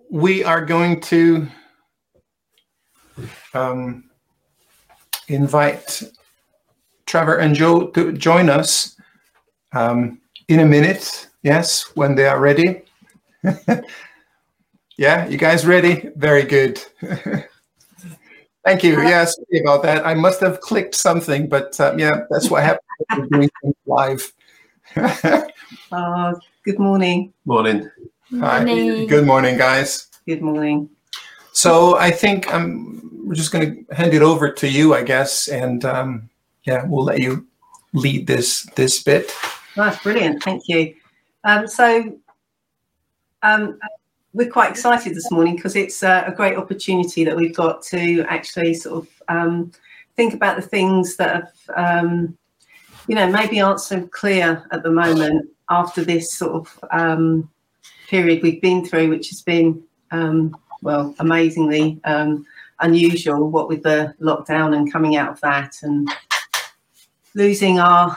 we are going to invite Trevor and Joe to join us in a minute. Yes, when they are ready. Yeah, you guys ready? Very good. Thank you. Yeah, sorry about that. I must have clicked something, but yeah, that's what happens when we're doing things live. Good morning. Morning. Hi. Good morning, guys. Good morning. So I think we're just going to hand it over to you, I guess, and yeah, we'll let you lead this bit. That's brilliant. Thank you. We're quite excited this morning because it's a great opportunity that we've got to actually sort of think about the things that have, maybe aren't so clear at the moment after this sort of period we've been through, which has been, amazingly unusual, what with the lockdown and coming out of that and losing our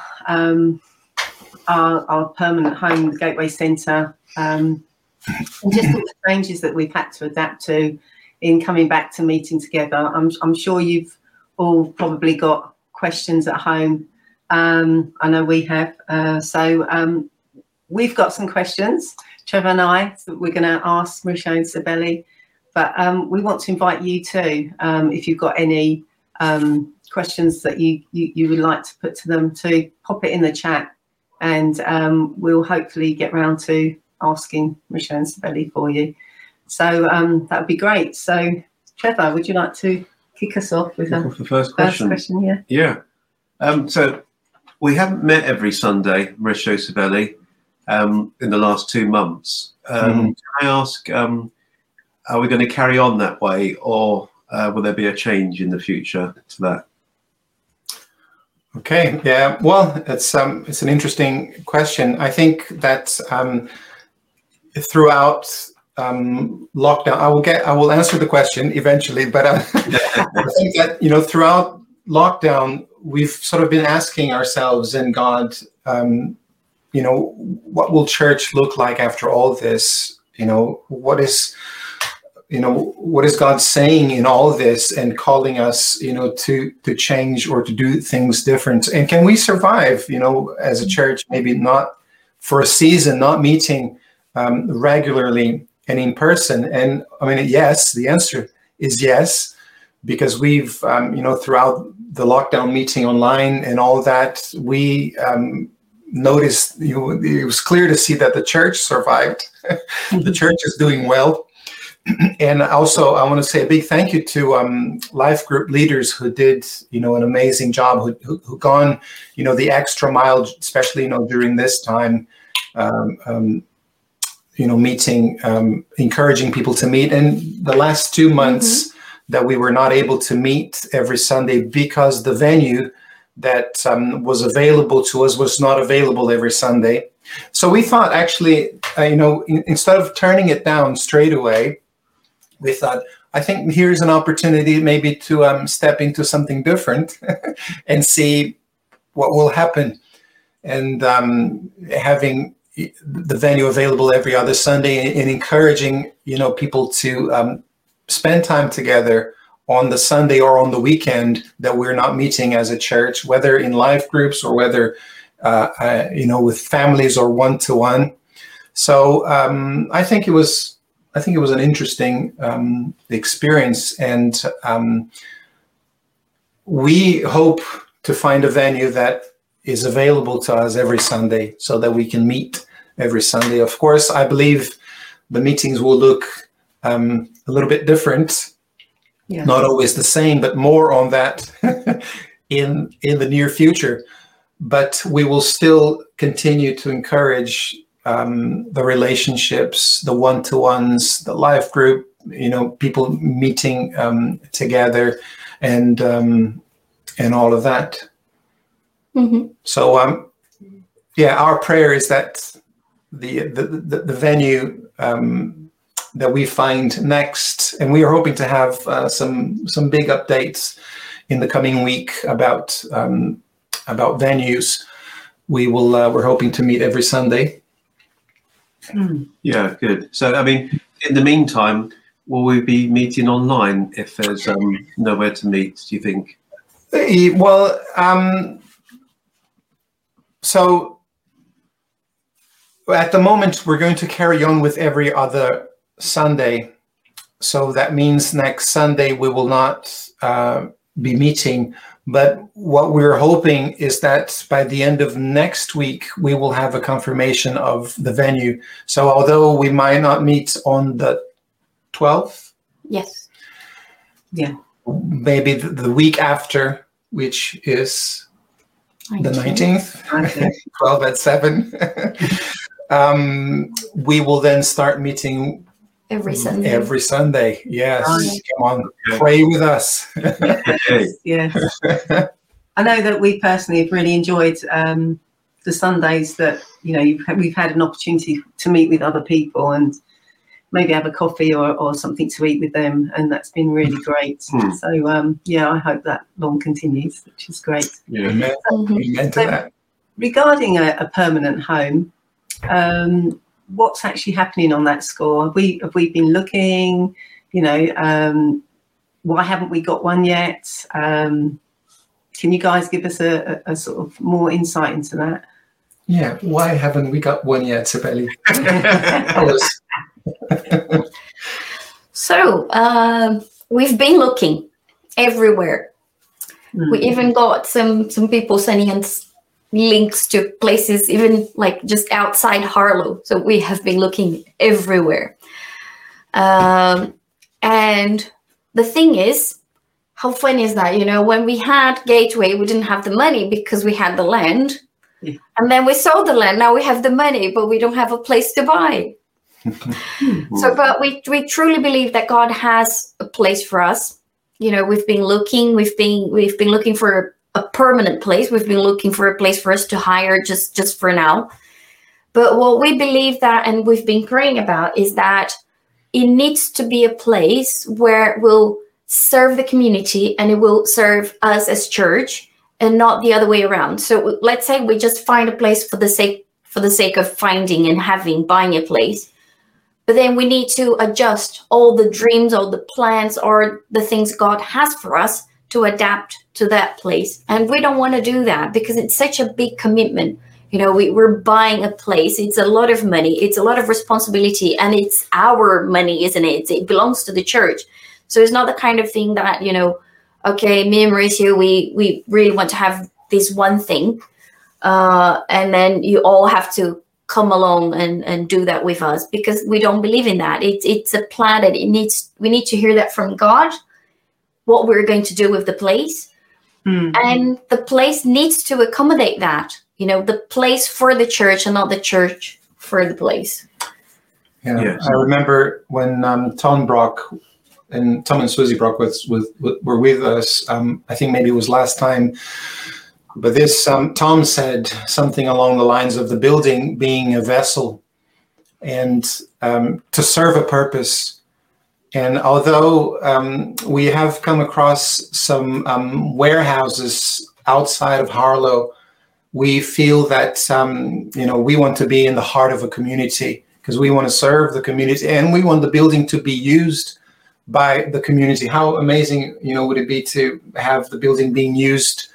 permanent home, the Gateway Centre, and just all the changes that we've had to adapt to in coming back to meeting together. I'm sure you've all probably got questions at home. I know we have. So we've got some questions, Trevor and I, that we're going to ask Mauricio and Sibeli. But we want to invite you too, if you've got any questions that you would like to put to them, to pop it in the chat, and we'll hopefully get round to asking Mauricio and Sibeli for you. So that would be great. So Trevor, would you like to kick us off with the first question? Yeah. So we haven't met every Sunday, Mauricio, Sibeli, in the last 2 months. Can I ask, are we going to carry on that way, or will there be a change in the future to that? Okay. Yeah. Well, it's an interesting question. I think that throughout lockdown, I will answer the question eventually, but I think that throughout lockdown, we've sort of been asking ourselves and God, what will church look like after all this? What is God saying in all of this and calling us, to change or to do things different? And can we survive, as a church, maybe not for a season, not meeting regularly and in person? And I mean, yes, the answer is yes, because we've, throughout the lockdown meeting online and all of that, we noticed, it was clear to see that the church survived. The church is doing well. And also, I want to say a big thank you to life group leaders who did, an amazing job, who gone, the extra mile, especially, during this time, meeting, encouraging people to meet. And the last 2 months that we were not able to meet every Sunday because the venue that was available to us was not available every Sunday. So we thought, actually, instead of turning it down straight away, we thought, I think here's an opportunity maybe to step into something different and see what will happen. And having the venue available every other Sunday and encouraging, people to spend time together on the Sunday or on the weekend that we're not meeting as a church, whether in life groups or whether, with families or one-to-one. So I think it was an interesting experience, and we hope to find a venue that is available to us every Sunday so that we can meet every Sunday. Of course, I believe the meetings will look a little bit different, not always the same, but more on that in the near future. But we will still continue to encourage the relationships, the one-to-ones, the life group, people meeting together, and all of that. So our prayer is that the venue that we find next, and we are hoping to have some big updates in the coming week about venues. We're hoping to meet every Sunday. Yeah, good. So, I mean, in the meantime, will we be meeting online if there's nowhere to meet, do you think? Well, so at the moment, we're going to carry on with every other Sunday. So that means next Sunday we will not be meeting. But what we're hoping is that by the end of next week, we will have a confirmation of the venue. So although we might not meet on the 12th. Yes. Yeah. Maybe the week after, which is the 19th, 12 at 7. We will then start meeting every Sunday. Every Sunday, yes. Come on, pray with us. Yes. I know that we personally have really enjoyed the Sundays that we've had an opportunity to meet with other people and maybe have a coffee or something to eat with them, and that's been really great. So I hope that long continues, which is great. Yeah, amen to that. Regarding a permanent home, what's actually happening on that score? Have we been looking? Why haven't we got one yet? Can you guys give us a sort of more insight into that? Yeah, why haven't we got one yet, Sibeli? So we've been looking everywhere. We even got some people sending us links to places even like just outside Harlow. So we have been looking everywhere. And the thing is, how funny is that? When we had Gateway, we didn't have the money because we had the land. Yeah. And then we sold the land. Now we have the money, but we don't have a place to buy. But we truly believe that God has a place for us. We've been looking. We've been looking for a permanent place. We've been looking for a place for us to hire just for now. But what we believe that, and we've been praying about, is that it needs to be a place where it will serve the community and it will serve us as church, and not the other way around. So let's say we just find a place for the sake of finding and buying a place. But then we need to adjust all the dreams, all the plans, or the things God has for us to adapt to that place. And we don't want to do that because it's such a big commitment. We're buying a place. It's a lot of money. It's a lot of responsibility, and it's our money, isn't it? It belongs to the church. So it's not the kind of thing that, okay, me and Mauricio, we really want to have this one thing. And then you all have to come along and do that with us, because we don't believe in that. It's a plan that we need to hear that from God, what we're going to do with the place. And the place needs to accommodate that, the place for the church and not the church for the place. Yeah, yes. I remember when Tom and Susie Brock were with us. I think maybe it was last time. But this, Tom said something along the lines of the building being a vessel and to serve a purpose. And although we have come across some warehouses outside of Harlow, we feel that, we want to be in the heart of a community because we want to serve the community and we want the building to be used by the community. How amazing, would it be to have the building being used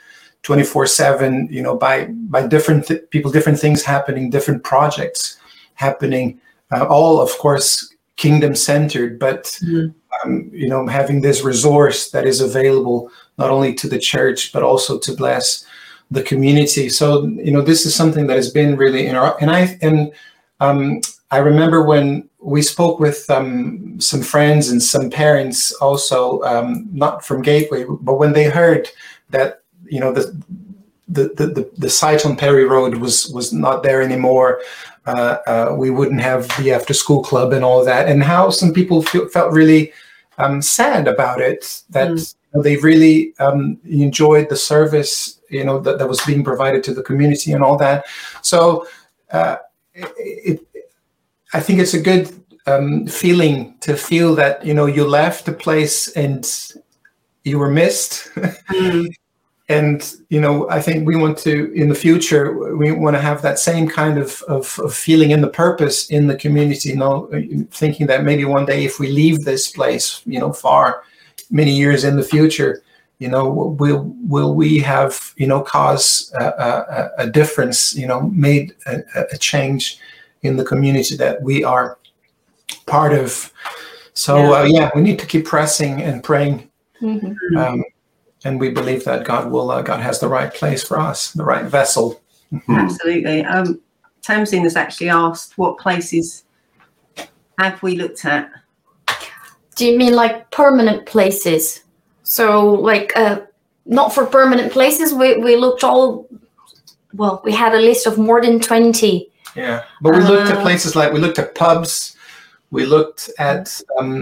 24/7, by different people, different things happening, different projects happening, all of course kingdom centered, but having this resource that is available not only to the church but also to bless the community. So this is something that has been really I remember when we spoke with some friends and some parents also, not from Gateway, but when they heard that the site on Perry Road was not there anymore, we wouldn't have the after school club and all that, and how some people felt really sad about it, that they really enjoyed the service that was being provided to the community and all that. So I think it's a good feeling to feel that you left the place and you were missed. And, you know, I think we want to, in the future, we want to have that same kind of feeling in the purpose in the community, you know, thinking that maybe one day if we leave this place, you know, far, many years in the future, you know, will we have, you know, cause a difference, you know, made a change in the community that we are part of. So, we need to keep pressing and praying. Mm-hmm. And we believe that God has the right place for us, the right vessel. Absolutely. Tamsin has actually asked, what places have we looked at? Do you mean like permanent places? So like not for permanent places, we looked we had a list of more than 20. Yeah, but we looked at places like, we looked at pubs, we looked at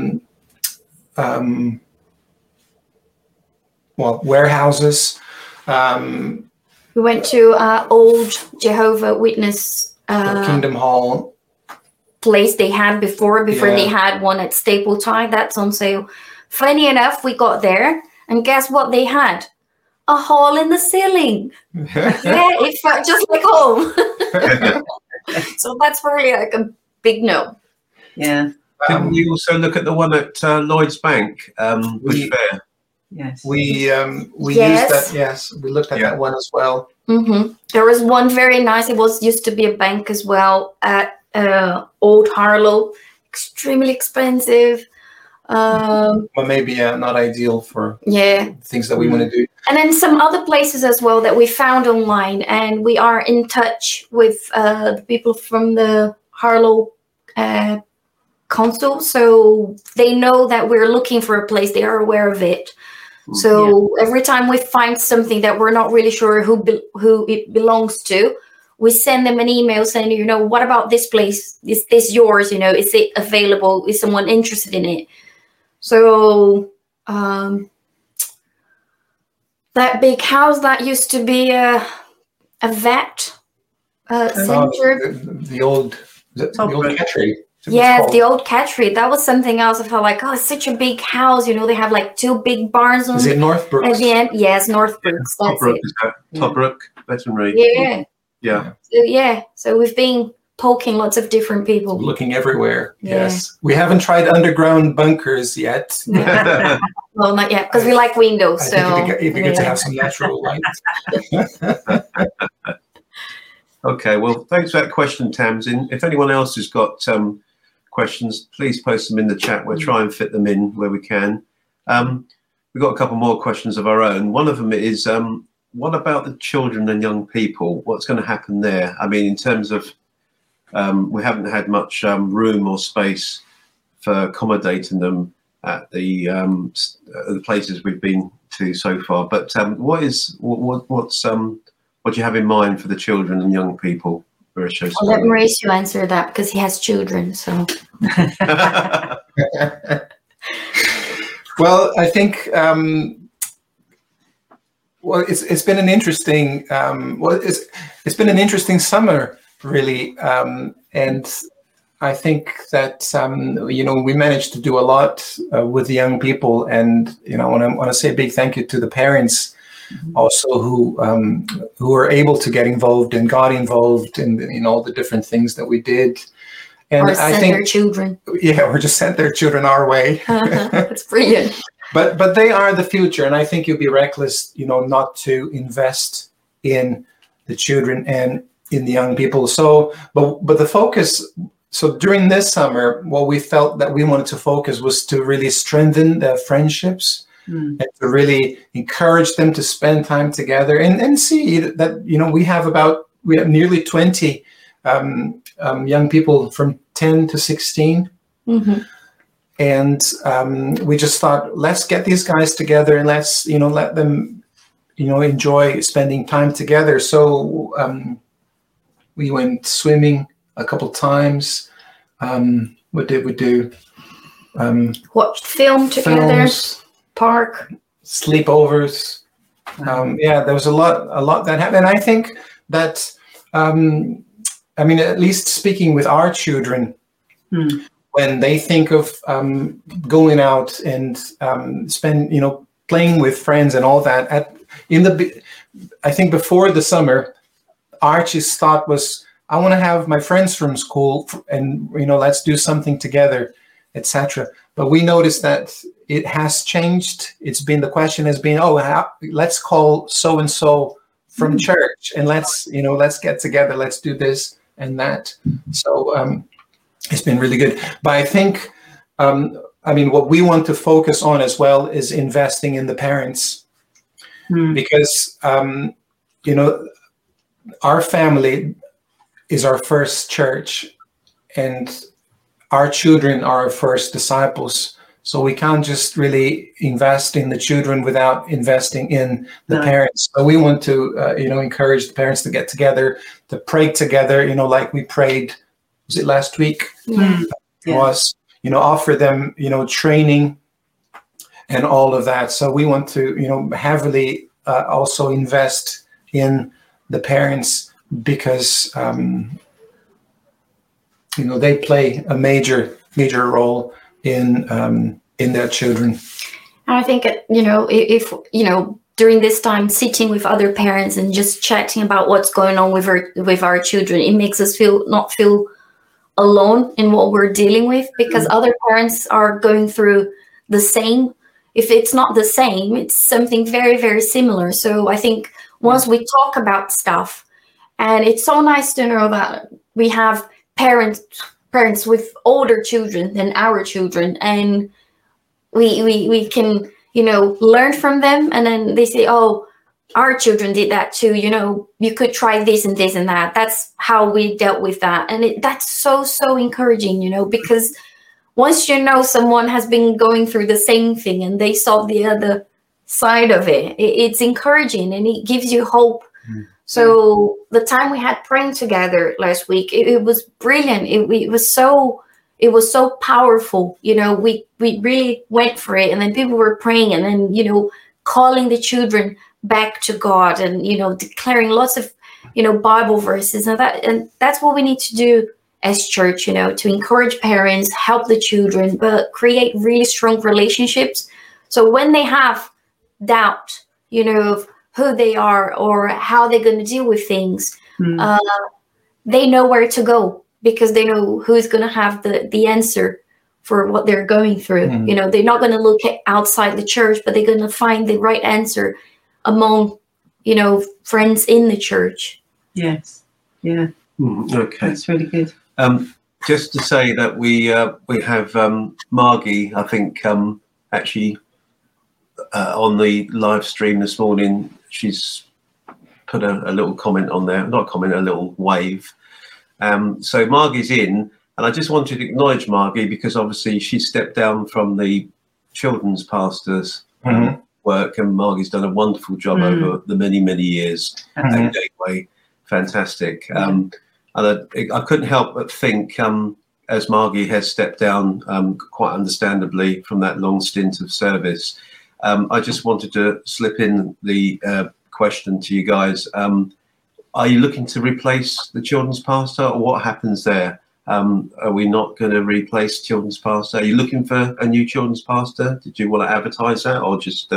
warehouses. We went to old Jehovah Witness Kingdom Hall place they had before they had one at Stapletide. That's on sale. Funny enough, we got there and guess what they had? A hole in the ceiling. It felt just like home. So that's really like a big no. Yeah. Didn't we also look at the one at Lloyd's Bank, Bush Fair? Yes. We used that. Yes, we looked at that one as well. Mm-hmm. There was one very nice. It used to be a bank as well at Old Harlow. Extremely expensive. But maybe not ideal for things that we want to do. And then some other places as well that we found online, and we are in touch with the people from the Harlow Council, so they know that we're looking for a place. They are aware of it. So every time we find something that we're not really sure who it belongs to, we send them an email saying, you know, what about this place? Is this yours? You know, is it available? Is someone interested in it? So that big house that used to be a vet center. The old cattery. Yeah, the old cattery. That was something else. I felt like, it's such a big house. You know, they have like 2 big barns on. Is it Northbrook? At the end, yes, Northbrook. Tobruk, is that Tobruk veterinary? Yeah. So we've been poking lots of different people. Looking everywhere. Yes. We haven't tried underground bunkers yet. Well, not yet, because we like windows. It'd be good to have some natural light. Okay, well, thanks for that question, Tamsin. If anyone else has got questions, please post them in the chat. We'll try and fit them in where we can. We've got a couple more questions of our own. One of them is, what about the children and young people? What's going to happen there? I mean, in terms of, we haven't had much room or space for accommodating them at the places we've been to so far. But what do you have in mind for the children and young people? I'll let Mauricio answer that because he has children. So, well, I think it's been an interesting it's been an interesting summer, really, and I think that you know, we managed to do a lot with the young people, and you know, I want to say a big thank you to the parents. Also, who were able to get involved and got involved in all the different things that we did, and I think their children. Yeah, or just sent their children our way. That's brilliant. But they are the future, and I think you'd be reckless, you know, not to invest in the children and in the young people. So, but the focus. So during this summer, what we felt that we wanted to focus was to really strengthen the friendships. And to really encourage them to spend time together and see that, you know, we have nearly 20 young people from 10 to 16. Mm-hmm. And we just thought, let's get these guys together and let's, you know, let them, you know, enjoy spending time together. So we went swimming a couple times. What did we do? Watched film together. Films. Park, sleepovers. There was a lot that happened. And I think that, I mean, at least speaking with our children, when they think of going out and playing with friends and all that, I think before the summer, Archie's thought was, I want to have my friends from school and, let's do something together, etc. But we noticed that it has changed. The question has been, let's call so-and-so from church and let's get together, let's do this and that. So it's been really good. But I think, what we want to focus on as well is investing in the parents. Because, our family is our first church and our children are our first disciples. So we can't just really invest in the children without investing in the parents. So we want to, encourage the parents to get together, to pray together, like we prayed, was it last week? Was, offer them, training and all of that. So we want to, heavily also invest in the parents because, they play a major role in their children. And I think, if during this time, sitting with other parents and just chatting about what's going on with our children, it makes us not feel alone in what we're dealing with, because other parents are going through the same. If it's not the same, it's something very, very similar. So I think once we talk about stuff, and it's so nice to know that we have parents with older children than our children, and we can learn from them, and then they say, oh, our children did that too, you could try this and this and that. That's how we dealt with that. And that's so encouraging, because once someone has been going through the same thing and they saw the other side of it, it's encouraging and it gives you hope. So the time we had praying together last week, it was brilliant. It was so powerful. We really went for it, and then people were praying, and then calling the children back to God, and declaring lots of Bible verses, and that's what we need to do as church. To encourage parents, help the children, but create really strong relationships. So when they have doubt, of who they are or how they're going to deal with things, they know where to go, because they know who's going to have the answer for what they're going through. They're not going to look outside the church, but they're going to find the right answer among, friends in the church. Yes. Yeah. Okay. That's really good. Just to say that we have Margie, I think, actually on the live stream this morning. She's put a little comment on there, not a comment, a little wave. So Margie's in, and I just wanted to acknowledge Margie, because obviously she stepped down from the children's pastor's work, and Margie's done a wonderful job over the many years at Gateway. Fantastic. And I couldn't help but think, as Margie has stepped down quite understandably from that long stint of service, I just wanted to slip in the question to you guys. Are you looking to replace the children's pastor, or what happens there? Are we not going to replace children's pastor? Are you looking for a new children's pastor? Did you want to advertise that, or just,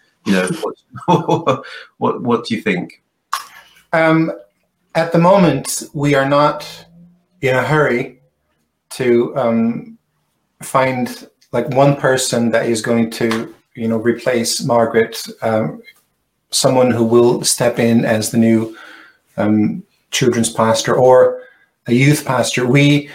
what do you think? At the moment, we are not in a hurry to find like one person that is going to, replace Margaret, someone who will step in as the new children's pastor or a youth pastor. We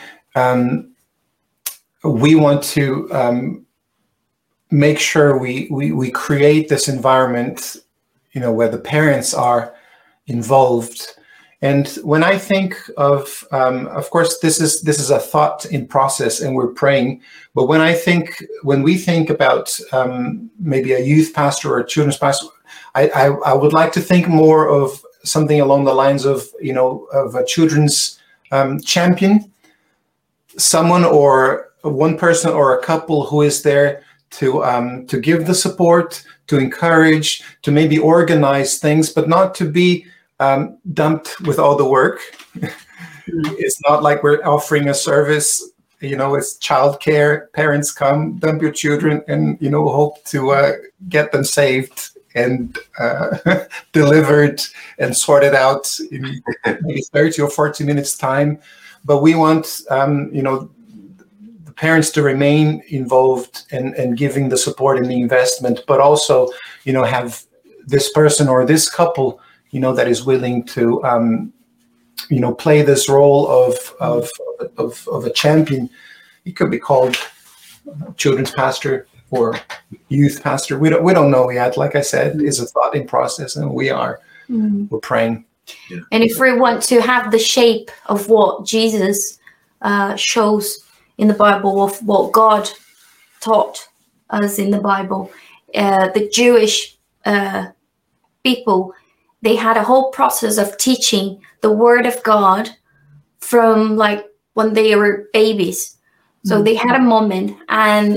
want to make sure we create this environment, where the parents are involved. And when I think of course, this is a thought in process, and we're praying. But when we think about maybe a youth pastor or a children's pastor, I would like to think more of something along the lines of of a children's champion, someone or one person or a couple who is there to give the support, to encourage, to maybe organize things, but not to be dumped with all the work. It's not like we're offering a service, it's childcare. Parents come, dump your children, and hope to get them saved. and delivered and sorted out in maybe 30 or 40 minutes time. But we want, the parents to remain involved and giving the support and the investment, but also, have this person or this couple, that is willing to, play this role of a champion. It could be called children's pastor or youth pastor. We don't know yet. Like I said, it's a thought in process, and we're praying. Yeah. And if we want to have the shape of what Jesus shows in the Bible, of what God taught us in the Bible, the Jewish people, they had a whole process of teaching the Word of God from like when they were babies. So they had a moment, and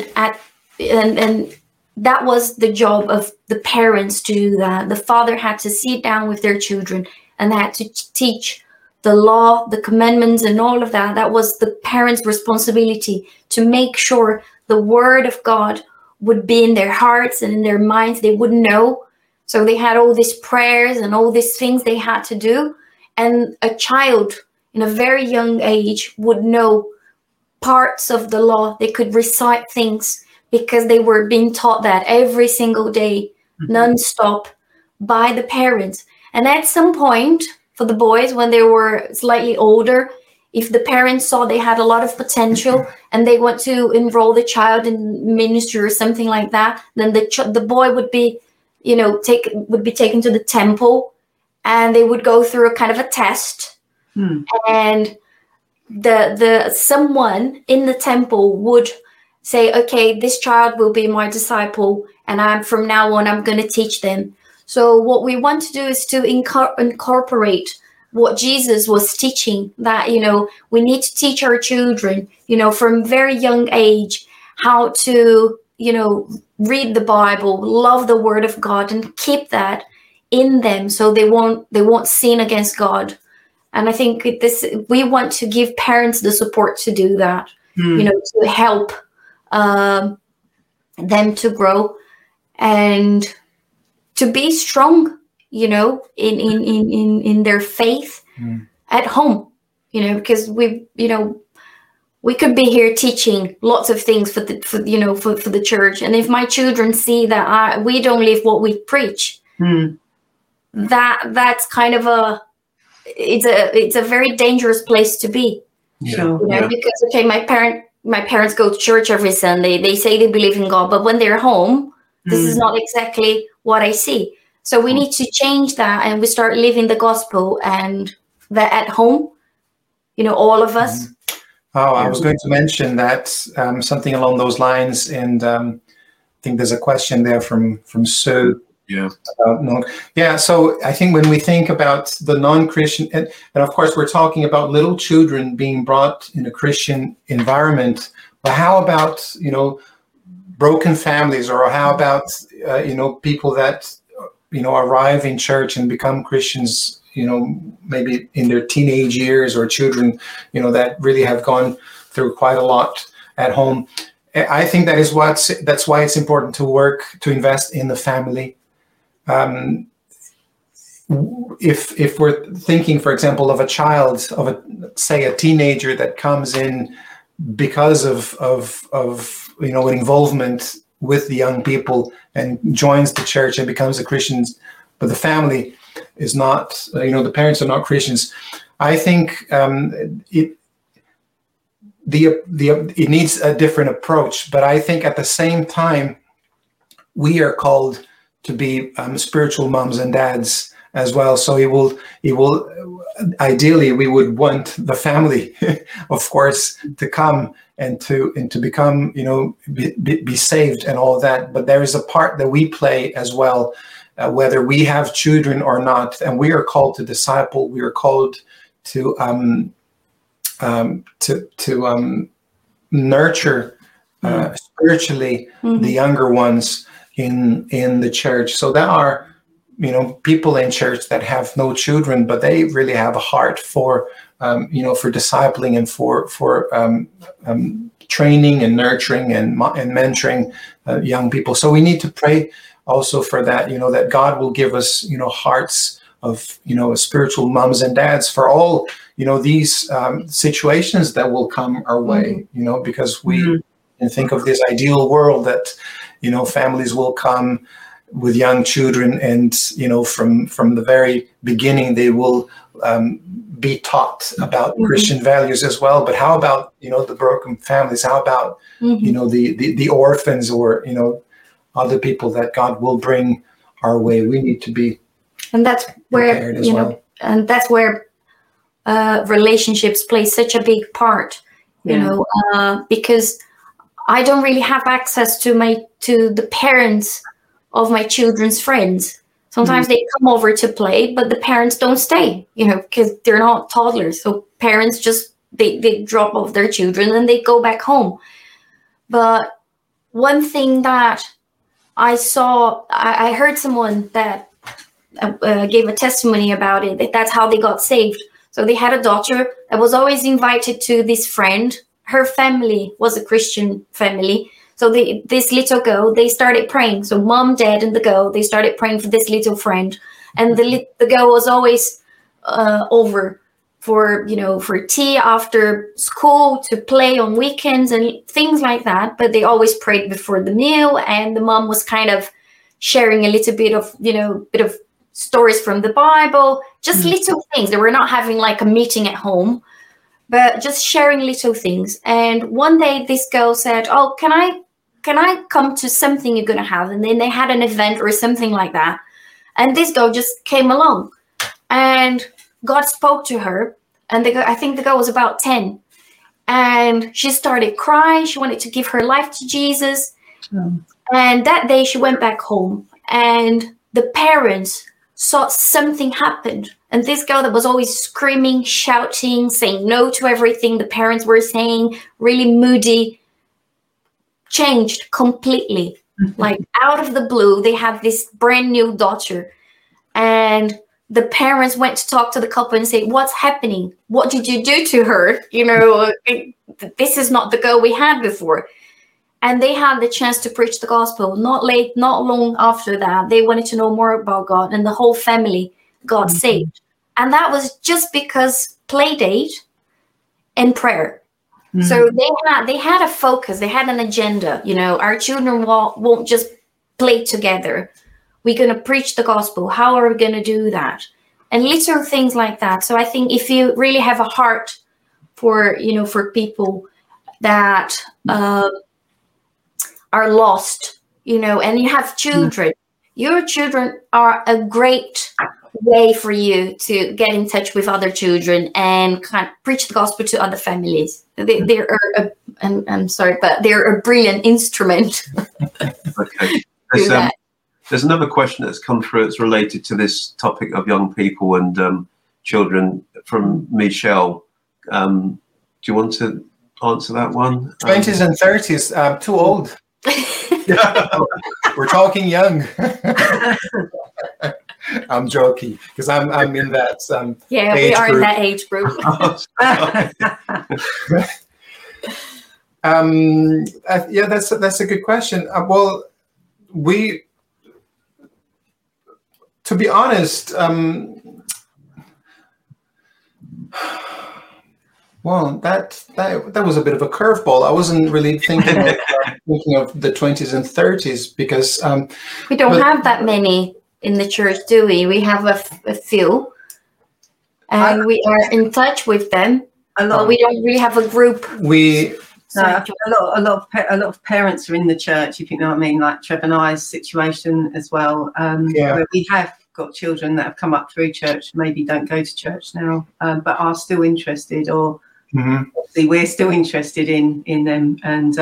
that was the job of the parents to do that. The father had to sit down with their children and had to teach the law, the commandments, and all of that. That was the parents' responsibility, to make sure the Word of God would be in their hearts and in their minds. They would know. So they had all these prayers and all these things they had to do. And a child in a very young age would know parts of the law. They could recite things because they were being taught that every single day, non-stop, by the parents. And at some point, for the boys, when they were slightly older, if the parents saw they had a lot of potential and they want to enroll the child in ministry or something like that, then the boy would be, taken to the temple, and they would go through a kind of a test. And the someone in the temple would say, okay, this child will be my disciple, and from now on, I'm going to teach them. So what we want to do is to incorporate what Jesus was teaching, that, we need to teach our children, from very young age, how to, read the Bible, love the Word of God, and keep that in them so they won't sin against God. And I think we want to give parents the support to do that, to help them to grow and to be strong, in their faith at home, because we could be here teaching lots of things for the church, and if my children see that we don't live what we preach, that's kind of it's a very dangerous place to be. Because my parents go to church every Sunday. They say they believe in God, but when they're home, this is not exactly what I see. So we need to change that, and we start living the gospel, and that at home, all of us. Oh, I was going to mention that, something along those lines, and I think there's a question there from Sue. Yeah. So I think when we think about the non-Christian, and of course we're talking about little children being brought in a Christian environment, but how about, broken families, or how about, people that, arrive in church and become Christians, maybe in their teenage years, or children, that really have gone through quite a lot at home. I think that's why it's important to invest in the family. If we're thinking, for example, of a child, say a teenager that comes in because of an involvement with the young people and joins the church and becomes a Christian, but the family is not, the parents are not Christians, I think it needs a different approach. But I think at the same time, we are called to be spiritual moms and dads as well. So it will ideally, we would want the family, of course, to come and to become, be saved and all of that. But there is a part that we play as well, whether we have children or not, and we are called to disciple. We are called to nurture spiritually the younger ones in the church. So there are, people in church that have no children, but they really have a heart for, for discipling and for training and nurturing and mentoring young people. So we need to pray also for that, that God will give us, hearts of, spiritual moms and dads for all, these situations that will come our way, because we can think of this ideal world that, families will come with young children and, from the very beginning, they will be taught about Christian values as well. But how about, the broken families? How about, the orphans or, other people that God will bring our way? We need to be that's where, and that's where relationships play such a big part, because I don't really have access to the parents of my children's friends. Sometimes they come over to play, but the parents don't stay, because they're not toddlers. So parents just, they drop off their children and they go back home. But one thing that I saw, I heard someone that gave a testimony about it, that's how they got saved. So they had a daughter that was always invited to this friend. Her family was a Christian family. So this little girl, they started praying. So mom, dad, and the girl, they started praying for this little friend. And the girl was always over for tea after school, to play on weekends and things like that. But they always prayed before the meal. And the mom was kind of sharing a little bit of stories from the Bible, just little things. They were not having like a meeting at home, but just sharing little things. And one day this girl said, "Oh, can I come to something you're going to have?" And then they had an event or something like that. And this girl just came along, and God spoke to her. And I think the girl was about 10. And she started crying. She wanted to give her life to Jesus. And that day she went back home, and the parents saw something happened. And this girl that was always screaming, shouting, saying no to everything the parents were saying, really moody, changed completely. Like out of the blue, they had this brand new daughter. And the parents went to talk to the couple and say, "What's happening? What did you do to her? This is not the girl we had before." And they had the chance to preach the gospel. Not long after that, they wanted to know more about God, and the whole family got saved. And that was just because play date and prayer. So they had a focus, they had an agenda. Our children won't just play together. We're going to preach the gospel. How are we going to do that? And little things like that. So I think if you really have a heart for people that are lost, and you have children, your children are a great way for you to get in touch with other children and kind of preach the gospel to other families. They are I'm sorry, but they're a brilliant instrument. Okay. There's another question that's come through. It's related to this topic of young people and children, from Michelle. Do you want to answer that one? 20s and 30s, too old. We're talking young. I'm joking, because I'm in that we are group. In that age group. That's a good question. To be honest, that was a bit of a curveball. I wasn't really thinking of the 20s and 30s, because we don't have that many in the church, do we? We have a few, and we are in touch with them. But we don't really have a group. A lot of parents are in the church, if you know what I mean, like Trevor and I's situation as well. Where we have got children that have come up through church, maybe don't go to church now, but are still interested, or obviously we're still interested in them. And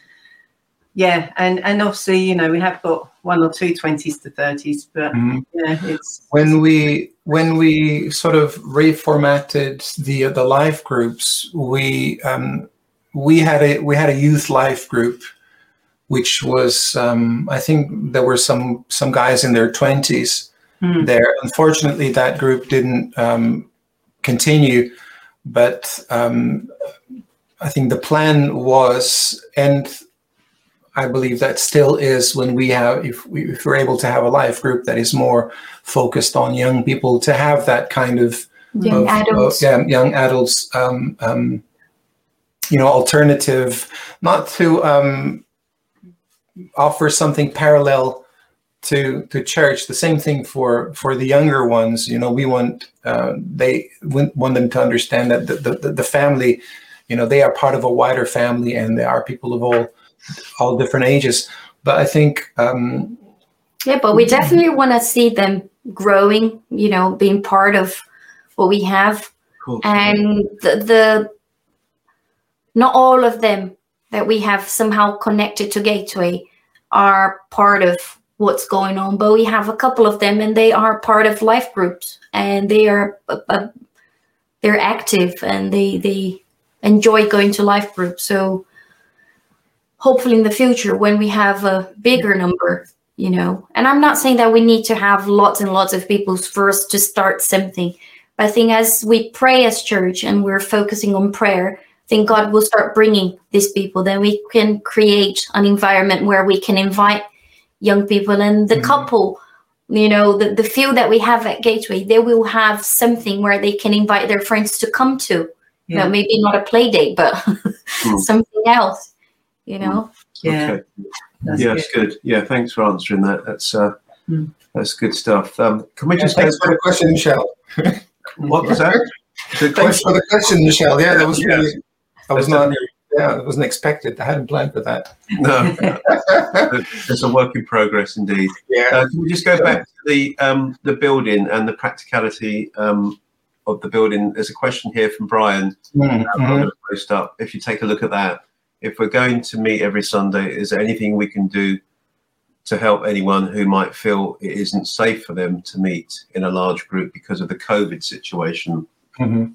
and obviously, we have got one or two 20s to 30s, but it's when we sort of reformatted the life groups, we had a youth life group, which was I think there were some guys in their 20s there. Unfortunately, that group didn't continue, but I think the plan was, and I believe that still is when we have, if we're able to have a life group that is more focused on young people, to have that kind of young adults, young adults, alternative, not to offer something parallel to church. The same thing for the younger ones. We want want them to understand that the family, they are part of a wider family, and they are people of all different ages. But I think but we definitely want to see them growing, being part of what we have. Cool. And the not all of them that we have somehow connected to Gateway are part of what's going on, but we have a couple of them, and they are part of life groups, and they are they're active, and they enjoy going to life groups. So hopefully in the future, when we have a bigger number, and I'm not saying that we need to have lots and lots of people first to start something, but I think as we pray as church and we're focusing on prayer, I think God will start bringing these people. Then we can create an environment where we can invite young people, and the couple, the few that we have at Gateway, they will have something where they can invite their friends to come to. Maybe not a play date, but something else. Yeah. Okay. That's good. Yeah, thanks for answering that. That's good stuff. Can we just thanks for the question, Michelle. What was that? Thanks for the question, Michelle. Yeah, that was really. I wasn't expected. I hadn't planned for that. No, it's a work in progress indeed. Yeah. Can we just go back to the building and the practicality of the building? There's a question here from Brian. I'm going to post up. If you take a look at that, if we're going to meet every Sunday, is there anything we can do to help anyone who might feel it isn't safe for them to meet in a large group because of the COVID situation? Mm-hmm.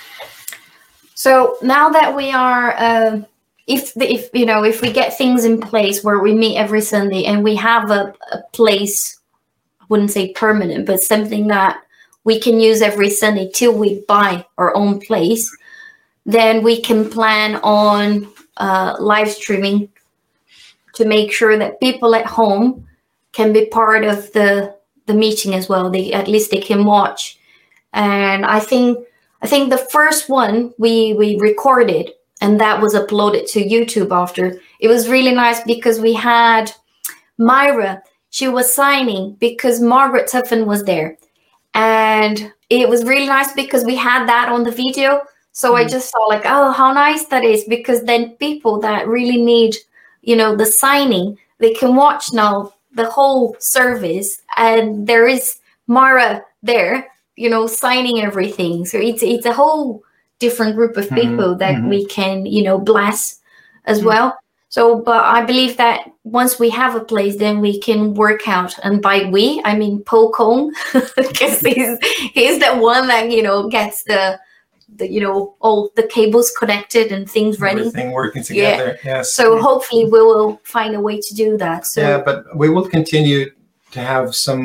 So now that we are, if we get things in place where we meet every Sunday and we have a place, I wouldn't say permanent, but something that we can use every Sunday till we buy our own place, then we can plan on live streaming to make sure that people at home can be part of the meeting as well. At least they can watch. And I think the first one we recorded, and that was uploaded to YouTube after. It was really nice because we had Myra. She was signing because Margaret Tuffin was there. And it was really nice because we had that on the video. So I just saw oh, how nice that is, because then people that really need, the signing, they can watch now the whole service, and there is Mara there, signing everything. So it's a whole different group of people that we can, bless as well. So, but I believe that once we have a place, then we can work out. And by we, I mean Po Kong, because he's the one that, gets the all the cables connected and things ready. Everything working together. Yeah. Yes. So hopefully we will find a way to do that. So yeah, but we will continue to have some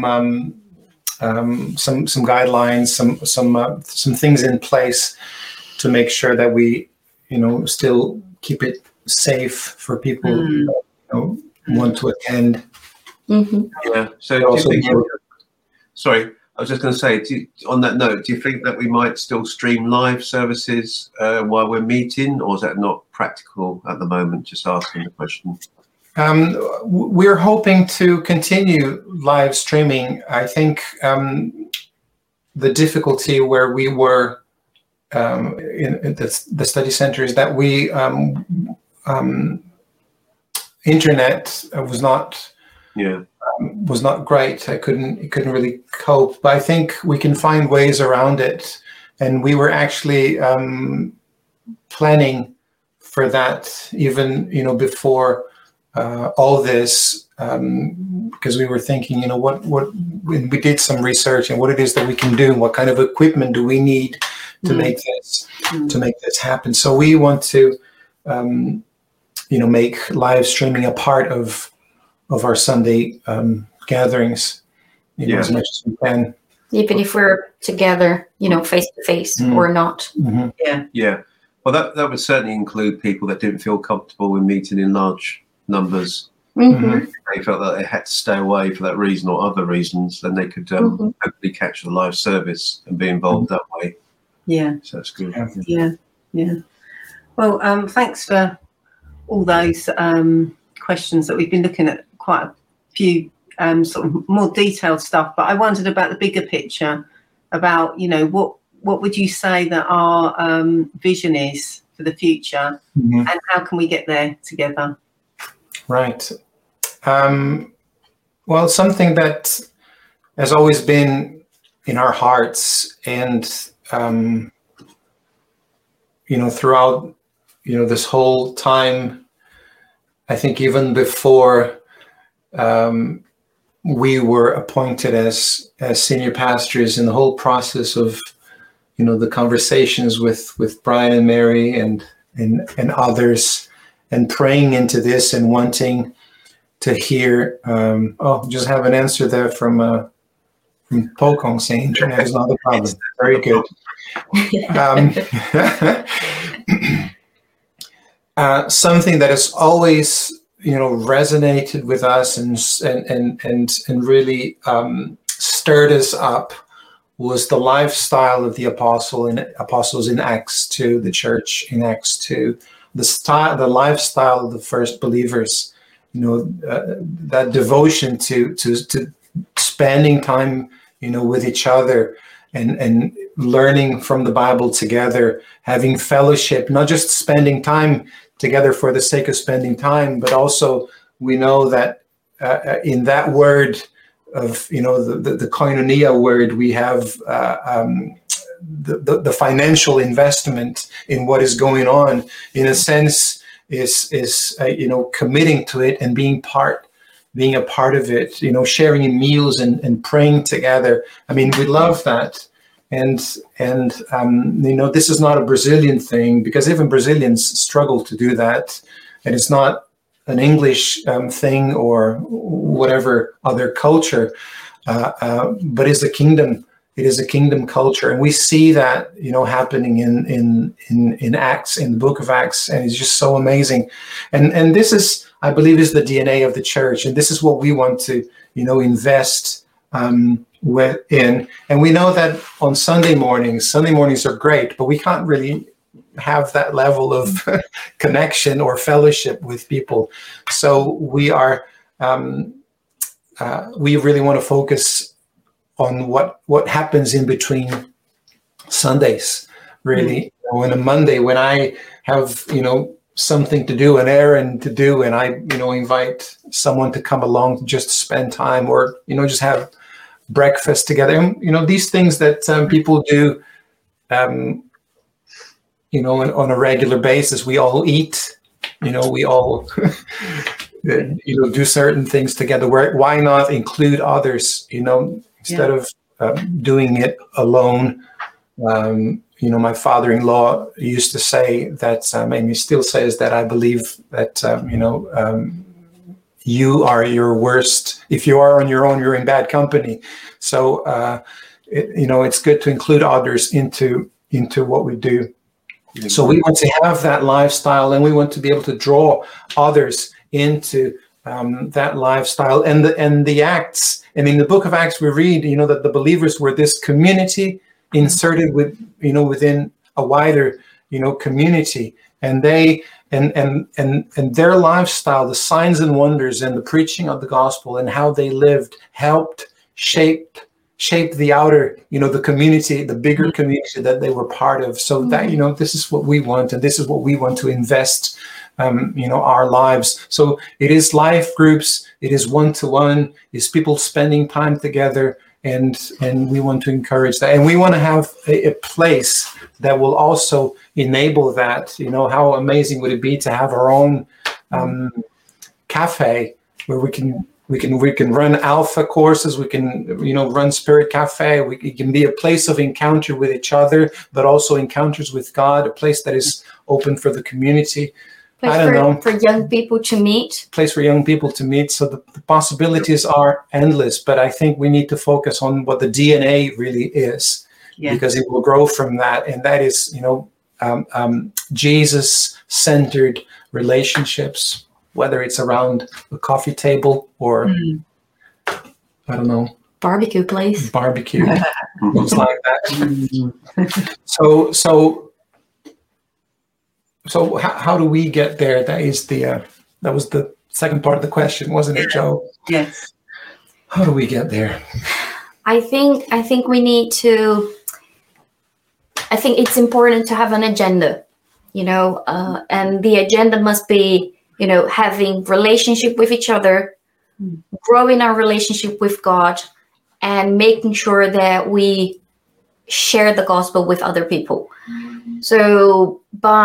guidelines, some things in place to make sure that we, still keep it safe for people who want to attend. Mm-hmm. Yeah. So do you think, sorry, I was just going to say, on that note, do you think that we might still stream live services while we're meeting, or is that not practical at the moment? Just asking the question. We're hoping to continue live streaming. I think the difficulty where we were in the study center is that we internet was not great. It couldn't really cope. But I think we can find ways around it. And we were actually planning for that even before all this, because we were thinking, what we did some research and what it is that we can do, and what kind of equipment do we need to make this happen. So we want to make live streaming a part of our Sunday gatherings, as much as we can. Even if we're together, face to face or not. Mm-hmm. Yeah. Well, that would certainly include people that didn't feel comfortable in meeting in large numbers. Mm-hmm. They felt that they had to stay away for that reason or other reasons, then they could hopefully catch the live service and be involved that way. Yeah. So that's good. Yeah. Well, thanks for all those questions that we've been looking at, quite a few sort of more detailed stuff, but I wondered about the bigger picture, about, you know, what would you say that our vision is for the future, and how can we get there together? Right. Well, something that has always been in our hearts, and you know, throughout, you know, this whole time, I think even before we were appointed as senior pastors, in the whole process of, you know, the conversations with Brian and Mary and others, and praying into this and wanting to hear. Just have an answer there from Pokong saying internet is not a problem. Very good. Something that has always, you know, resonated with us and really stirred us up was the lifestyle of the apostles in Acts 2, the church in Acts 2, the lifestyle of the first believers. You know, that devotion to spending time, you know, with each other, and learning from the Bible together, having fellowship, not just spending time together for the sake of spending time, but also we know that in that word of, you know, the koinonia word, we have the financial investment in what is going on, in a sense, is you know, committing to it and being a part of it, you know, sharing in meals and praying together. I mean, we love that. And you know, this is not a Brazilian thing, because even Brazilians struggle to do that. And it's not an English thing or whatever other culture, but it's a kingdom. It is a kingdom culture. And we see that, you know, happening in Acts, in the book of Acts. And it's just so amazing. And this is, I believe, is the DNA of the church. And this is what we want to, you know, invest in. And we know that on Sunday mornings are great, but we can't really have that level of connection or fellowship with people. So we really want to focus on what happens in between Sundays, really. On a Monday, when I have, you know, something to do, an errand to do, and I, you know, invite someone to come along just to spend time, or, you know, just have breakfast together. And, you know, these things that people do, you know, on a regular basis. We all eat, you know, we all, you know, do certain things together. Why not include others, you know, instead of doing it alone? You know, my father-in-law used to say that, and he still says that, I believe that, you know, you are your worst. If you are on your own, you're in bad company. So, you know, it's good to include others into what we do. Mm-hmm. So we want to have that lifestyle, and we want to be able to draw others into that lifestyle. And the Acts, and in the book of Acts, we read, you know, that the believers were this community inserted with, you know, within a wider, you know, community, and they and their lifestyle, the signs and wonders and the preaching of the gospel and how they lived helped shape the outer, you know, the community, the bigger community that they were part of. So that, you know, this is what we want, and this is what we want to invest, you know, our lives. So it is life groups, it is one-to-one, it's people spending time together, and we want to encourage that. And we want to have a place that will also enable that. You know, how amazing would it be to have our own cafe where we can run alpha courses, we can, you know, run Spirit Cafe. It can be a place of encounter with each other, but also encounters with God, a place that is open for the community. For young people to meet. Place for young people to meet. So the possibilities are endless, but I think we need to focus on what the DNA really is, because it will grow from that. And that is, you know, Jesus-centered relationships, whether it's around a coffee table or, I don't know, barbecue place. Barbecue, things like that. So how do we get there? That was the second part of the question, wasn't it, Joe? Yes. How do we get there? I think we need to. I think it's important to have an agenda, and the agenda must be, having relationship with each other, growing our relationship with God, and making sure that we share the gospel with other people. So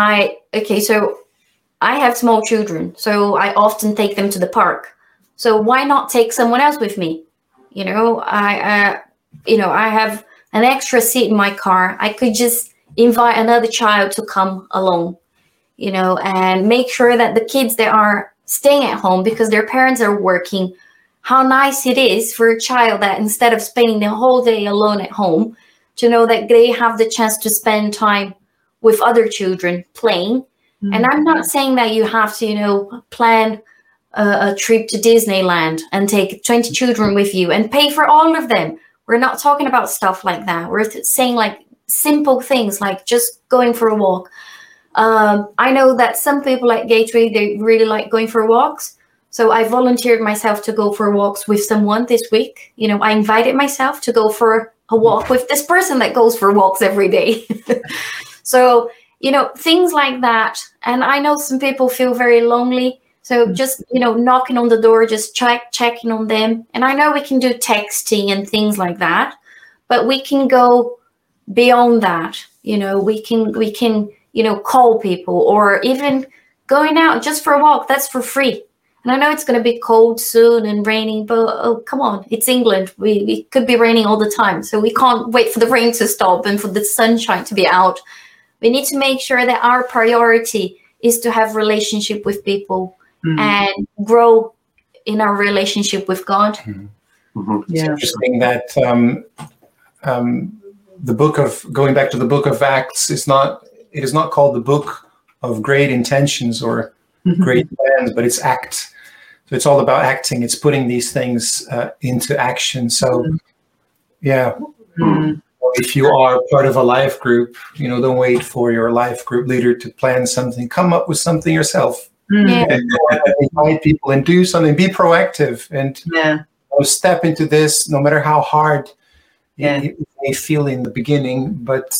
I have small children, so I often take them to the park. So why not take someone else with me? I have an extra seat in my car. I could just invite another child to come along, and make sure that the kids that are staying at home because their parents are working, how nice it is for a child that instead of spending the whole day alone at home, to know that they have the chance to spend time with other children playing. And I'm not saying that you have to, plan a trip to Disneyland and take 20 children with you and pay for all of them. We're not talking about stuff like that. We're saying like simple things like just going for a walk. I know that some people at Gateway, they really like going for walks. So I volunteered myself to go for walks with someone this week. I invited myself to go for a walk with this person that goes for walks every day. So, things like that. And I know some people feel very lonely. So just, knocking on the door, just checking on them. And I know we can do texting and things like that, but we can go beyond that. We can, call people, or even going out just for a walk. That's for free. And I know it's going to be cold soon and raining, but oh, come on, it's England. We could be raining all the time. So we can't wait for the rain to stop and for the sunshine to be out. We need to make sure that our priority is to have relationship with people and grow in our relationship with God. It's interesting that the book of, going back to the book of Acts, it is not called the book of great intentions or great plans, but it's act. So it's all about acting. It's putting these things into action. So, if you are part of a life group, don't wait for your life group leader to plan something. Come up with something yourself. And invite people and do something. Be proactive and step into this, no matter how hard it may feel in the beginning. But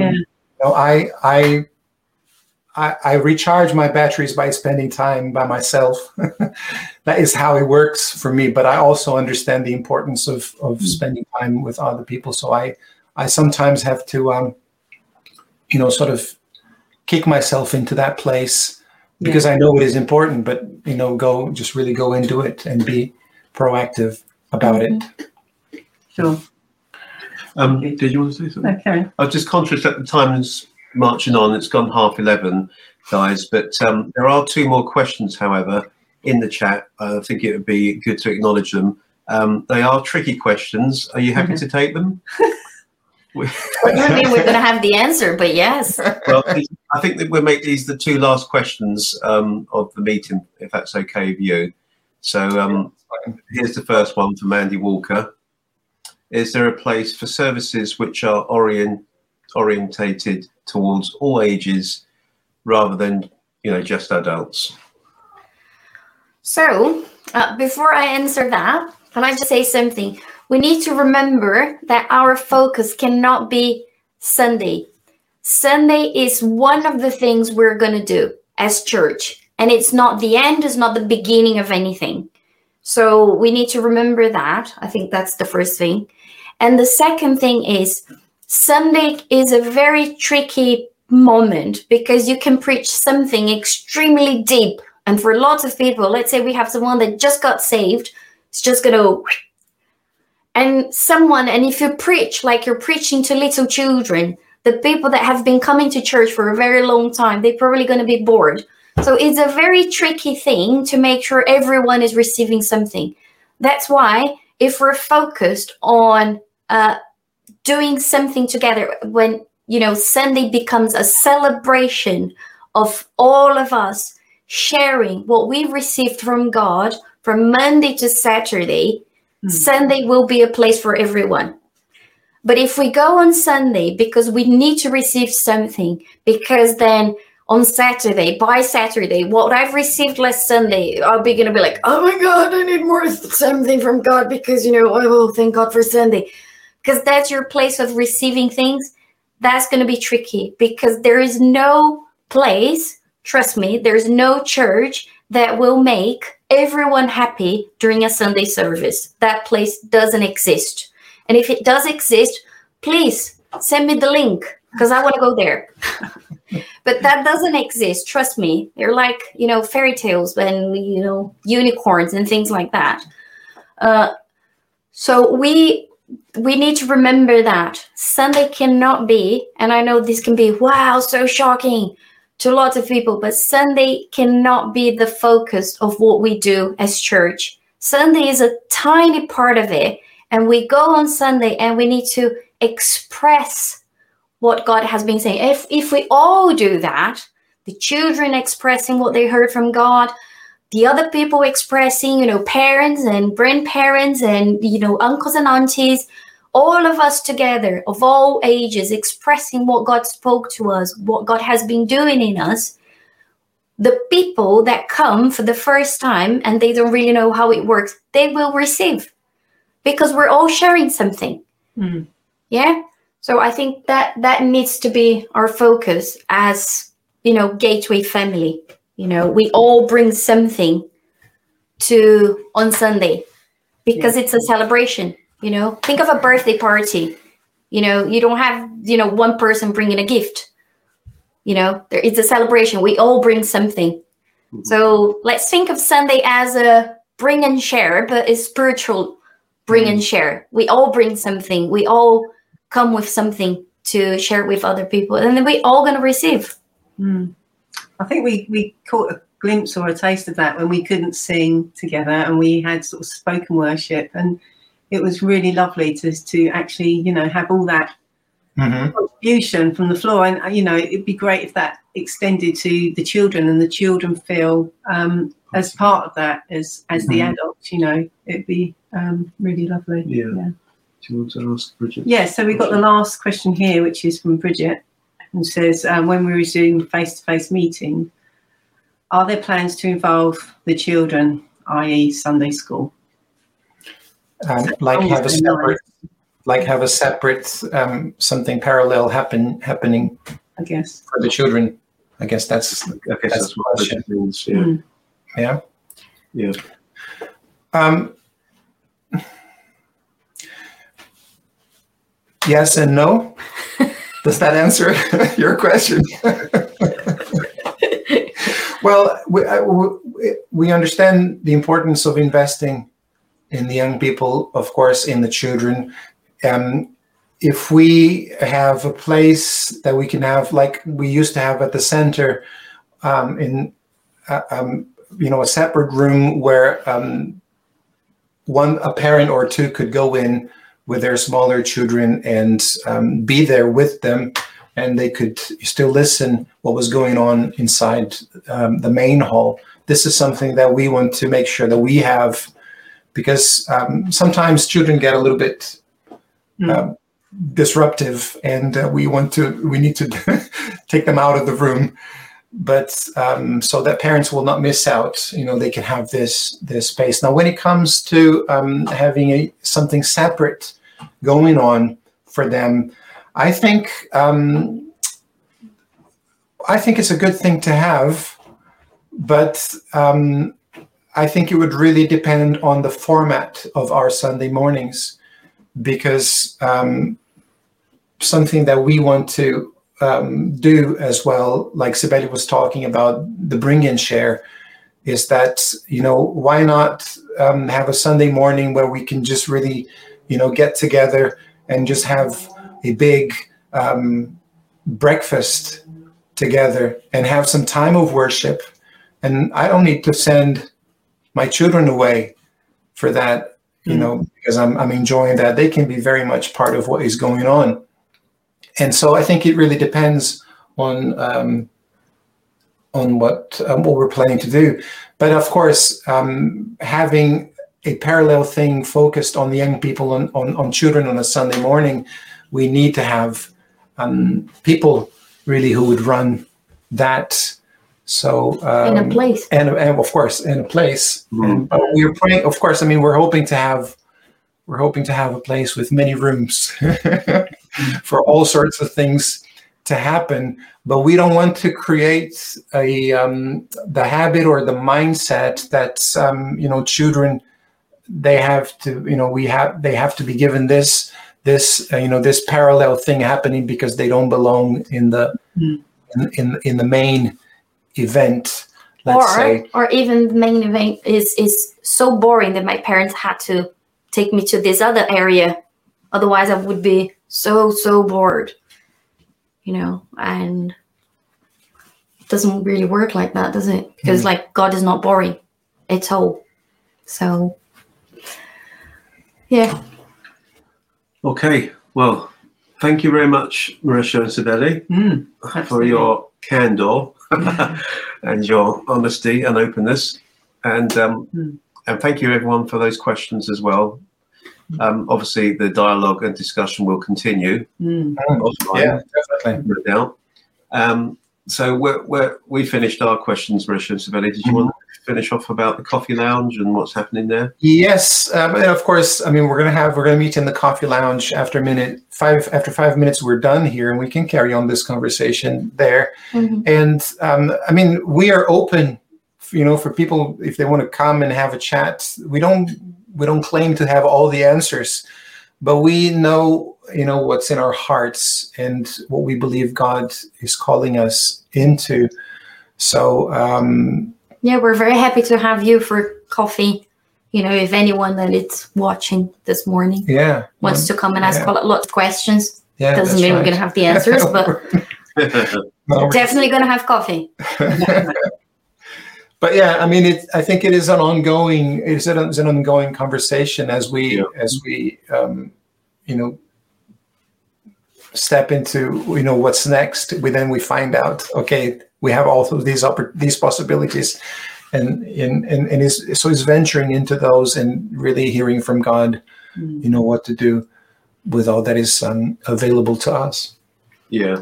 I recharge my batteries by spending time by myself. That is how it works for me. But I also understand the importance of spending time with other people. So I sometimes have to, sort of kick myself into that place because I know it is important, but, really go into it and be proactive about it. Sure. Did you want to say something? Okay. I was just conscious that the time is marching on. It's gone 11:30, guys. But there are two more questions, however, in the chat. I think it would be good to acknowledge them. They are tricky questions. Are you happy to take them? I don't mean we're going to have the answer, but yes. Well, I think that we'll make these the two last questions of the meeting, if that's okay with you. So here's the first one from Andy Walker. Is there a place for services which are orientated towards all ages rather than, just adults? So before I answer that, can I just say something? We need to remember that our focus cannot be Sunday. Sunday is one of the things we're going to do as church. And it's not the end, it's not the beginning of anything. So we need to remember that. I think that's the first thing. And the second thing is Sunday is a very tricky moment because you can preach something extremely deep. And for lots of people, let's say we have someone that just got saved, it's just going to... And if you preach like you're preaching to little children, the people that have been coming to church for a very long time, they're probably going to be bored. So it's a very tricky thing to make sure everyone is receiving something. That's why if we're focused on doing something together, when, Sunday becomes a celebration of all of us sharing what we received from God from Monday to Saturday, Sunday will be a place for everyone. But if we go on Sunday because we need to receive something, because then on Saturday, by Saturday, what I've received last Sunday, I'll be going to be like, oh my God, I need more something from God because, oh, thank God for Sunday. Because that's your place of receiving things. That's going to be tricky because there is no place, trust me, there's no church that will make everyone happy during a Sunday service. That place doesn't exist. And if it does exist, please send me the link because I want to go there. But that doesn't exist. Trust me. They're like, fairy tales and, unicorns and things like that. So we need to remember that Sunday cannot be, and I know this can be, wow, so shocking to lots of people, but Sunday cannot be the focus of what we do as church. Sunday is a tiny part of it. And we go on Sunday and we need to express what God has been saying. If we all do that, the children expressing what they heard from God, the other people expressing, parents and grandparents and, uncles and aunties, all of us together of all ages expressing what God spoke to us, what God has been doing in us, the people that come for the first time and they don't really know how it works, they will receive. Because we're all sharing something. Yeah. So I think that needs to be our focus as, Gateway family. We all bring something on Sunday because it's a celebration. Think of a birthday party. You don't have, one person bringing a gift. It's a celebration. We all bring something. So let's think of Sunday as a bring and share, but it's spiritual. Bring and share. We all bring something. We all come with something to share with other people. And then we all going to receive. I think we caught a glimpse or a taste of that when we couldn't sing together and we had sort of spoken worship. And it was really lovely to actually, have all that contribution from the floor. And, it'd be great if that extended to the children and the children feel as part of that as the adults, it'd be really lovely. Yeah. Do you want to ask Bridget? Yeah, so we've got the last question here, which is from Bridget, and says, when we resume face-to-face meeting, are there plans to involve the children, i.e. Sunday school? Have a separate something parallel happening, I guess, for the children. I guess that's what Bridget means. Yeah. Yes and no. Does that answer your question? Well, we understand the importance of investing in the young people, of course, in the children. If we have a place that we can have, like we used to have at the center, a separate room where a parent or two could go in with their smaller children and be there with them, and they could still listen what was going on inside the main hall. This is something that we want to make sure that we have, because sometimes children get a little bit disruptive, and we need to take them out of the room, but so that parents will not miss out. They can have this space. Now, when it comes to having something separate going on for them, I think it's a good thing to have, but I think it would really depend on the format of our Sunday mornings, because something that we want to do as well, like Sibeli was talking about, the bring and share, is that, why not have a Sunday morning where we can just really, get together and just have a big breakfast together and have some time of worship. And I don't need to send my children away for that, because I'm enjoying that. They can be very much part of what is going on. And so I think it really depends on what we're planning to do. But of course, having a parallel thing focused on the young people, on children on a Sunday morning, we need to have people really who would run that. So in a place, and of course in a place. Mm. And we're praying. Of course, I mean we're hoping to have a place with many rooms for all sorts of things to happen. But we don't want to create the habit or the mindset that children, they have to they have to be given this parallel thing happening because they don't belong in the in the main event, let's say. Or even the main event is so boring that my parents had to take me to this other area, otherwise I would be so bored, and it doesn't really work like that, does it? Because like God is not boring at all. So yeah. Okay, well, thank you very much, Mauricio and Sibeli, for your candor and your honesty and openness, and thank you everyone for those questions as well. Obviously, the dialogue and discussion will continue. Yeah, definitely, no doubt. So we finished our questions, Mauricio and Sibeli. Did you want to finish off about the coffee lounge and what's happening there? Yes, and of course. I mean, we're gonna meet in the coffee lounge after 5 minutes. We're done here, and we can carry on this conversation there. And I mean, we are open, for people if they want to come and have a chat. We don't claim to have all the answers, but we know what's in our hearts and what we believe God is calling us into. So we're very happy to have you for coffee. If anyone that is watching this morning wants to come and ask a lot of questions, doesn't mean we're going to have the answers, but we're definitely going to have coffee. But yeah, I mean, I think it is an ongoing conversation as we step into what's next. We find out, okay, we have all of these possibilities, and it's venturing into those and really hearing from God, what to do with all that is available to us. Yeah.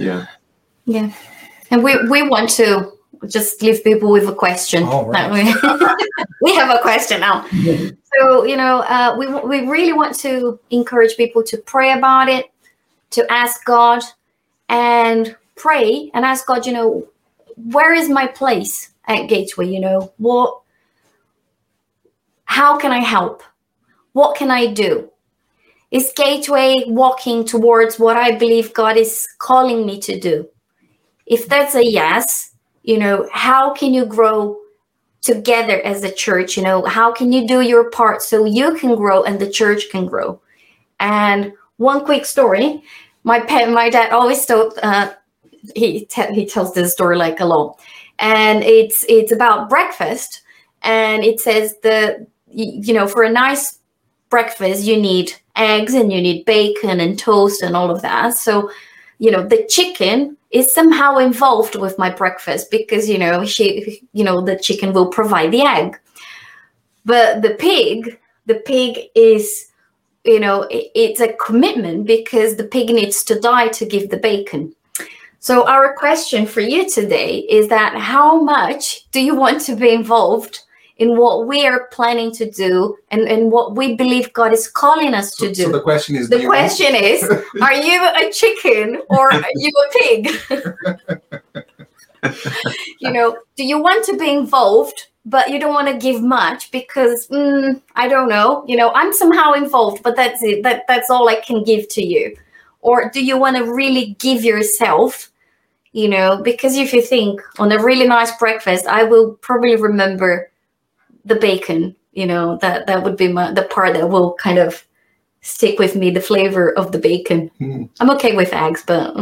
And we want to just leave people with a question. Oh, right. We have a question now. So, we really want to encourage people to pray about it, to ask God and pray and ask God, where is my place at Gateway? How can I help? What can I do? Is Gateway walking towards what I believe God is calling me to do? If that's a yes, how can you grow together as a church? How can you do your part so you can grow and the church can grow? And one quick story, my dad always told, he tells this story like a lot, and it's about breakfast, and it says for a nice breakfast you need eggs and you need bacon and toast and all of that. So the chicken is somehow involved with my breakfast because the chicken will provide the egg, but the pig is it's a commitment because the pig needs to die to give the bacon. So our question for you today is that how much do you want to be involved in what we are planning to do and what we believe God is calling us to do? So the question is, are you a chicken or are you a pig? Do you want to be involved, but you don't want to give much because, I don't know, I'm somehow involved, but that's it. That's all I can give to you. Or do you want to really give yourself, because if you think on a really nice breakfast, I will probably remember the bacon, that would be the part that will kind of stick with me, the flavor of the bacon. I'm okay with eggs, but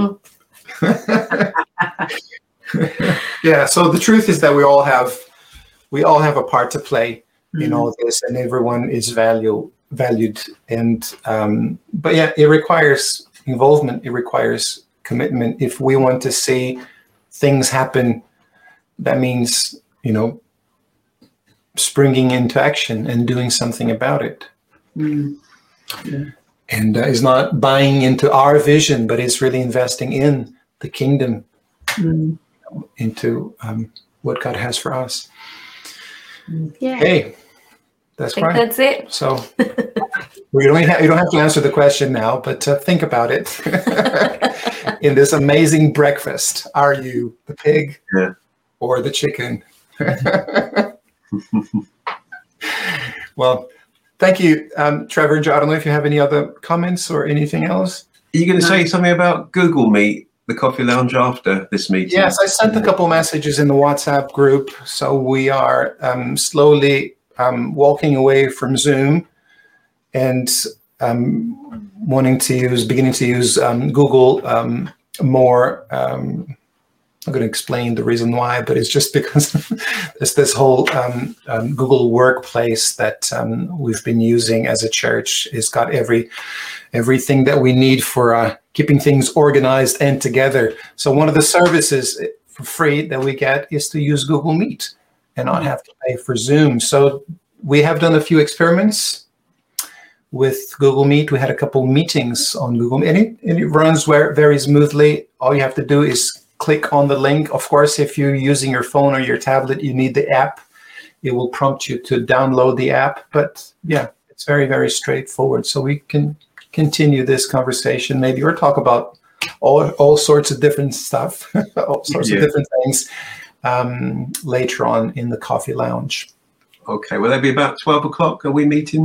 yeah. So the truth is that we all have a part to play in all this, and everyone is valued. And but yeah, it requires involvement. It requires commitment if we want to see things happen that means, springing into action and doing something about it. Yeah. And is not buying into our vision, but is really investing in the kingdom, into what God has for us. Yeah. Hey, that's right. That's it. So you don't have to answer the question now, but think about it. In this amazing breakfast, are you the pig or the chicken? Well, thank you, Trevor and Joe. I don't know if you have any other comments or anything else. Are you going to say something about Google Meet, the coffee lounge, after this meeting? Yes, I sent a couple messages in the WhatsApp group. So we are slowly walking away from Zoom and beginning to use Google more. I'm going to explain the reason why, but it's just because it's this whole Google Workplace that we've been using as a church. It's got everything that we need for keeping things organized and together. So one of the services for free that we get is to use Google Meet and not have to pay for Zoom. So we have done a few experiments with Google Meet. We had a couple meetings on Google Meet, and it runs very smoothly. All you have to do is click on the link. Of course, if you're using your phone or your tablet, you need the app. It will prompt you to download the app. But yeah, it's very, very straightforward. So we can continue this conversation maybe, or talk about all sorts of different stuff, all sorts of different things later on in the coffee lounge. Okay, will that be about 12 o'clock? Are we meeting?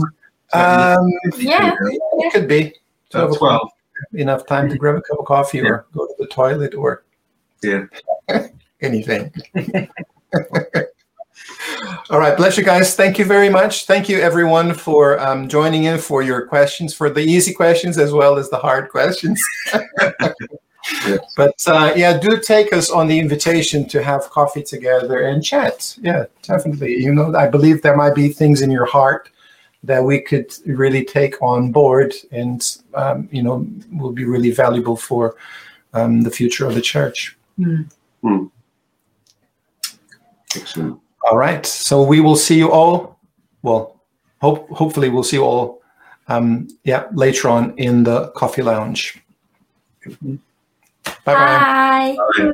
It could be 12 12. o'clock. Enough time to grab a cup of coffee or go to the toilet or anything. All right, bless you guys. Thank you very much. Thank you everyone for joining in, for your questions, for the easy questions as well as the hard questions. But do take us on the invitation to have coffee together and chat. Yeah, definitely. I believe there might be things in your heart that we could really take on board and, will be really valuable for the future of the church. Excellent. All right. So we will see you all. Well, hopefully we'll see you all later on in the coffee lounge. Bye-bye. Bye.